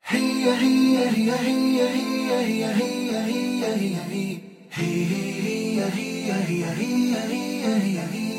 هي هي هي هي هي هي هي هي هي هي هي هي هي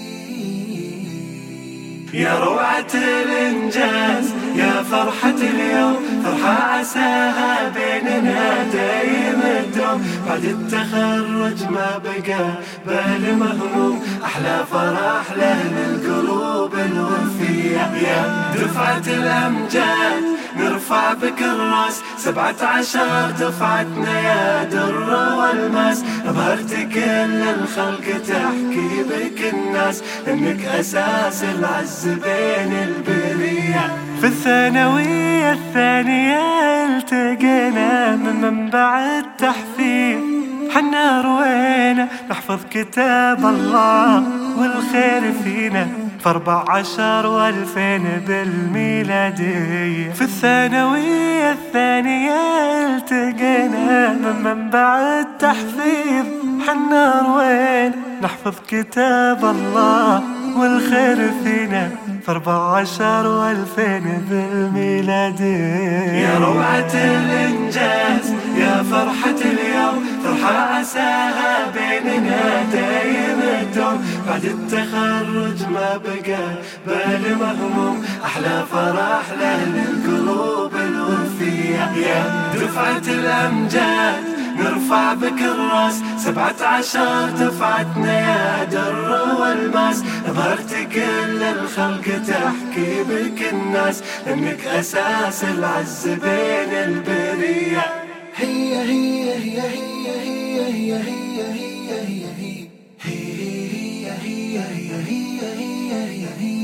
يا روعة الإنجاز يا فرحة اليوم، فرحة عساها بيننا دايم الدوم. بعد التخرج ما بقى بال مهموم، أحلى فرح لأهل القلوب الوفية. يا دفعة الأمجاد نرفع بك الراس، 17 دفعتنا يا در والماس. أبهرت كل الخلق تحكي بك الناس، إنك أساس العز بين البرية. في الثانوية الثانية التقينا من منبع التحفيظ، حنا روينا نحفظ كتاب الله والخير فينا في 14 و2000 بالميلادية. في الثانوية الثانية التقينا من منبع التحفيظ، حنا روينا نحفظ كتاب الله والخير فينا في 14 و2000 بالميلادية. يا روعة الإنجاز يا فرحة اليوم، فرحة عساها بيننا دايم الدوم. بعد التخرج ما بقى بال مهموم، أحلى فرح لأهل القلوب الوفية. يا دفعة الأمجاد نرفع بك الراس، 17 دفعتنا يا در والماس. أبهرت كل الخلق تحكي بك الناس، إنك أساس العز بين البرية. هي هي هي هي هي هي هي هي هي هي هي هي.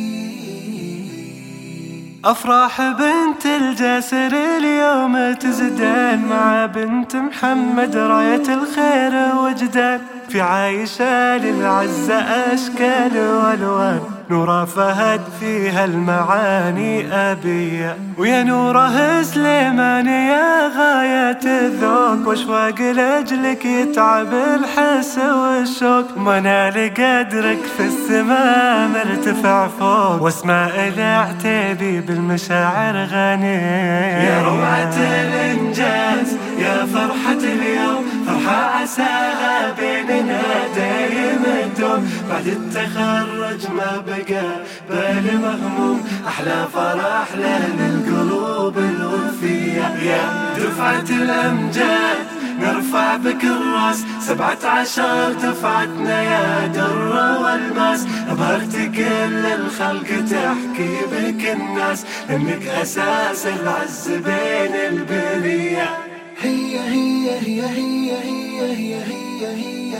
أفراح بنت الجاسر اليوم تزدان، مع بنت محمد راية الخير وجدان. في عايشة للعزة أشكال والوان، نورة فهد فيها المعاني أبية. ويا نوره سليمان يا غاية الذوق، واشواق لأجلك يتعب الحس والشوق. منال قدرك في السماء مرتفع فوق، واسماء العتيبي بالمشاعر غنية. يا روعة الإنجاز يا فرحة اليوم، فرحة عساها بيننا دايم الدوم. بعد التخرج ما بقى بال مهموم، أحلى فرح لأهل القلوب الوفية. يا دفعة الأمجاد نرفع بك الراس، 17 دفعتنا يا در والماس. أبهرت كل الخلق تحكي بك الناس، إنك أساس العز بين البرية. هي هي هي هي هي هي هي هي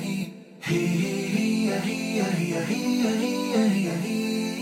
هي هي هي هي.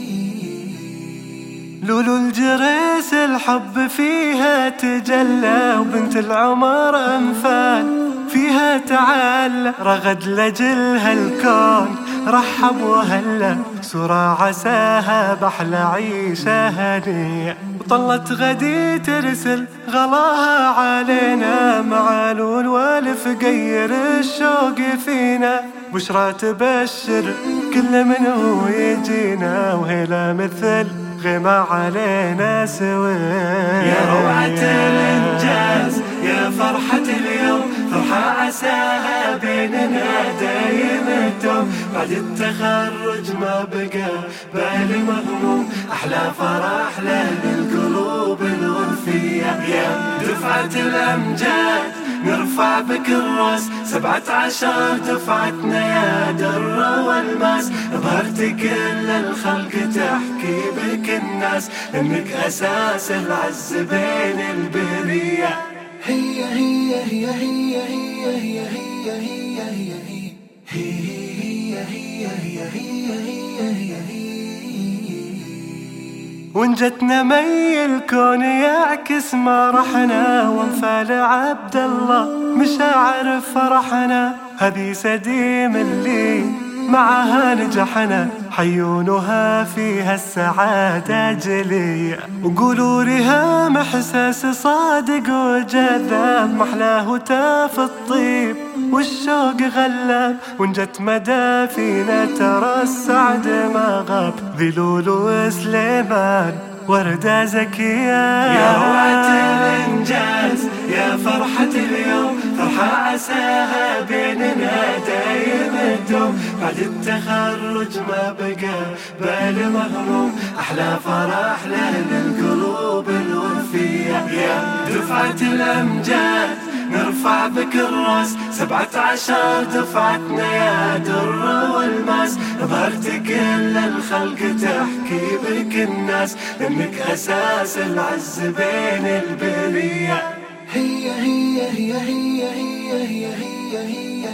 لولو الجريس الحب فيها تجلى، وبنت العمر أنفال فيها تعالى. رغد لجلها الكون رحب وهلا، سرى عساها بحلى عيشة هنية. وطلت غدي ترسل غلاها علينا، مع لول والف غير الشوق فينا. بشرى تبشر كل من هو يجينا، وهلا مثل غما علينا سوينا. يا روعة الإنجاز يا فرحة اليوم، فرحة عساها بيننا دايم الدوم. بعد التخرج ما بقى بال مهموم، أحلى فرح لأهل القلوب الوفية. يا دفعة الأمجاد نرفع بك الراس، 17 دفعتنا يا در والماس. أبهرت كل الخلق تحكي بك الناس، إنك أساس العز بين البرية. هي هي هي هي هي هي هي هي هي هي هي هي. وإن جتنا مي الكون يعكس ما رحنا، وانفال عبد الله مشاعر فرحنا. هذه سديم اللي معها نجحنا، حيونها فيها السعادة جلية. وقولوا رهام إحساس صادق وجذاب، محلاه تاف الطيب والشوق غلاب. ونجت مدى فينا ترى السعد ما غاب، ذلول وسليمان وردة زكية. يا روعة فرحة عساها بيننا دايم الدوم. بعد التخرج ما بقى بال مهموم، أحلى فرح للقلوب الوفية. يا دفعة الأمجاد نرفع بك الراس، 17 دفعتنا يا در والماس. ظهرت كل الخلق تحكي بك الناس، لأنك أساس العز بين البرية. هي هي هي هي هي هي هي هي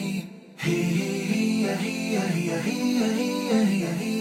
هي هي هي هي.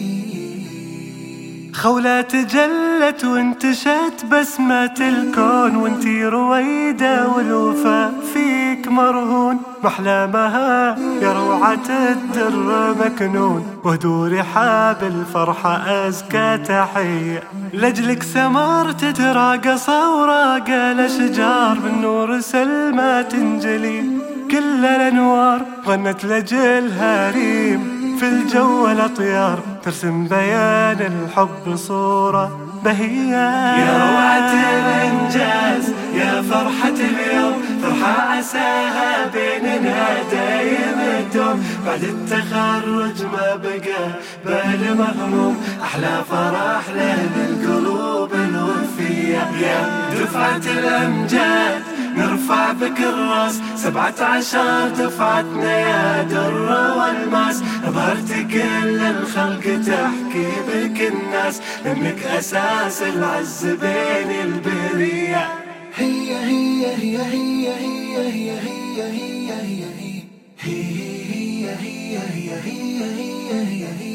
خولة تجلت وانتشت بسمة الكون، وانتي رويدة والوفاء فيك مرهون. محلامها يا روعة الدر مكنون، وهدور رحاب الفرحة أزكى تحية. لجلك سمار تتراقص أوراق الأشجار، بالنور سلمى تنجلي كل الأنوار. غنت لجلها ريم في الجو الأطيار، ترسم بيان الحب صورة بهية. يا روعة الإنجاز يا فرحة اليوم، فرحة عساها بيننا دايم الدوم. بعد التخرج ما بقى بال مهموم، أحلى فرح للقلوب الوفية. يا دفعة الأمجاد نرفع بك الراس، 17 دفعتنا يا در والماس. ظهرت كل الخلق تحكي بك الناس، لأنك أساس العز بين البرية. هي هي هي هي هي هي هي هي هي هي هي هي.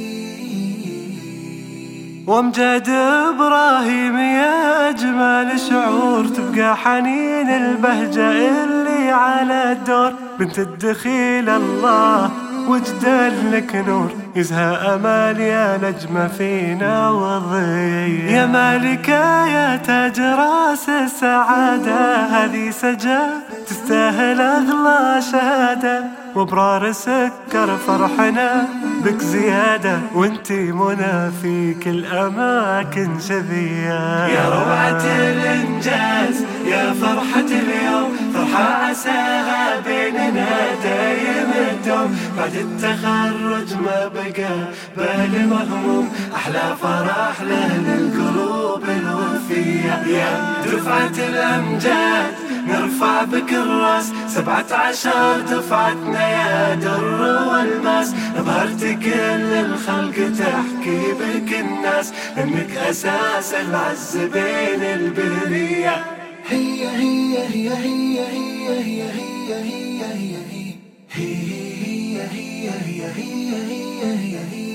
وامجاد إبراهيم يا أجمل شعور، تبقى حنين البهجة اللي على الدور. بنت الدخيل الله وجدان لك نور، يزهى أمال يا نجمة فينا وضي. يا مالكة يا تاج راس السعادة، هذه سجا تستاهل أغلى شهادة. وبرار سكر فرحنا بك زيادة، وانتي منى في كل أماكن شذية. يا روعة الإنجاز يا فرحة اليوم، فرحة عساها بيننا دايم الدوم. بعد التخرج ما بقى بال مهموم، أحلى فرح للقلوب الوفية. يا دفعة الأمجاد نرفع بك الراس، 17 دفعتنا يا در والماس. ظهرت كل الخلق تحكي بك الناس، لأنك أساس العز بين البرية. هي هي هي هي هي هي هي هي هي هي هي هي.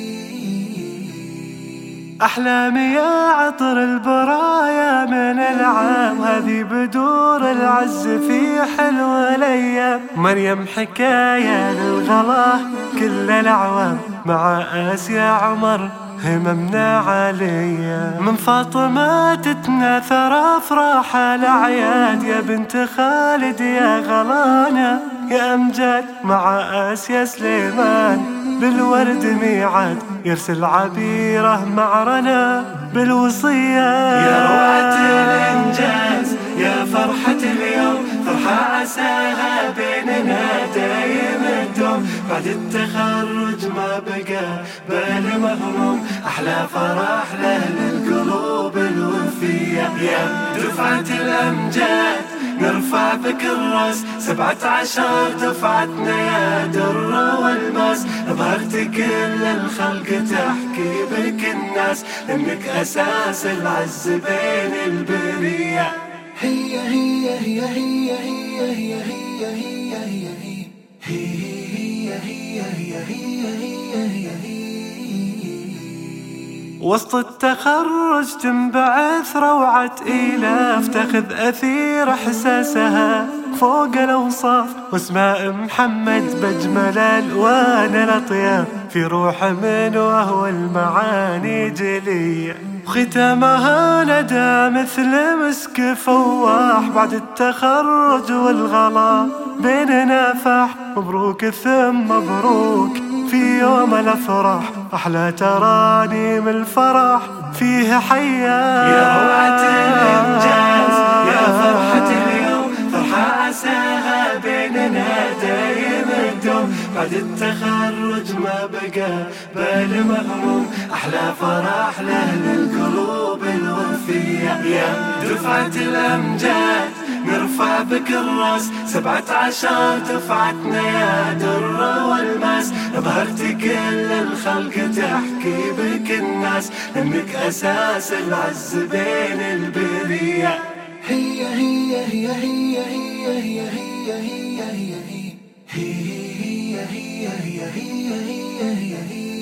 أحلامي يا عطر البرايا من العام، هذه بدور العز في حلو الأيام. مريم حكاية للغلا كل الأعوام، مع آسيا عمر هممنا عليا. من فاطمة تتناثر أفراح الأعياد، يا بنت خالد يا غلانا يا أمجاد. مع آسيا سليمان بالورد ميعاد، يرسل عبيره معرنا بالوصية. يا روعة الإنجاز يا فرحة اليوم، فرحة عساها بيننا دايم الدوم. بعد التخرج ما بقى بال مهموم، أحلى فرح للقلوب الوفية. يا دفعة الأمجاد نرفع بك الراس، 17 دفعتنا يا در والماس. ظهرت كل الخلق تحكي بك الناس، لأنك أساس العز بين البرية. هي هي هي هي هي هي هي هي هي هي هي هي. وسط التخرج تنبعث روعة إيلاف، تاخذ أثير إحساسها فوق الأوصاف. واسماء محمد بأجمل ألوان الأطياف، في روح من وهو المعاني جلية. وختامها ندى مثل مسك فواح، بعد التخرج والغلا بيننا فاح. مبروك ثم مبروك في يوم الأفراح، أحلى ترانيم الفرح فيه حيا. يا روعة الإنجاز يا فرحة اليوم، فرحة عساها بعد التخرج ما بقى بال مهموم، أحلى فرح لأهل القلوب الوفية. يا دفعة الأمجاد نرفع بك الراس، 17 دفعتنا يا درة والماس. أبهرت كل الخلق تحكي بك الناس، لأنك أساس العز بين البرية. هي هي هي هي هي هي هي هي هي هي هي هي هي.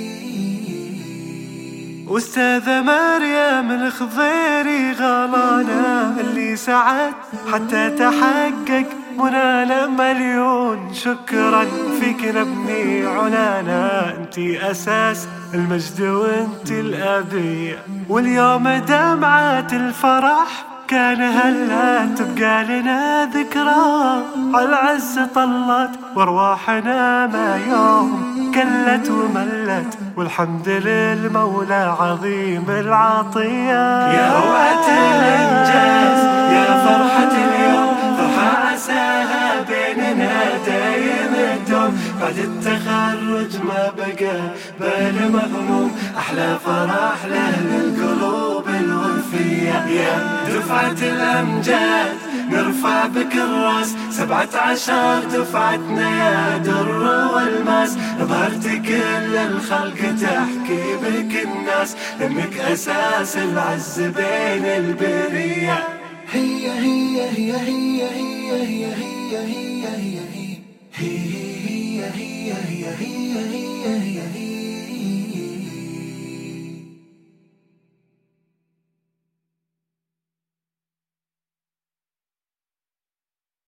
أستاذة مريم الخضيري غلانا، اللي سعد حتى تحقق منانا مليون. شكرا فيك نبني علانا، انتي أساس المجد وانتي الأبية. واليوم دمعات الفرح كان هلا تبقى لنا ذكرى، عالعز طلت وارواحنا ما يوم كلت وملت، والحمد للمولى عظيم العطية. يا روعة الإنجاز يا فرحة اليوم، فرحة عساها بيننا دايم الدوم. بعد التخرج ما بقى بال مهموم، أحلى فرح لأهل القلوب الوفية. يا دفعة الأمجاد نرفع بك الراس، 17 دفعتنا يا درة والماس. أبهرت كل الخلق تحكي بك الناس، لأنك أساس العز بين البرية. هي هي هي هي هي هي هي هي هي هي هي هي هي هي هي هي هي.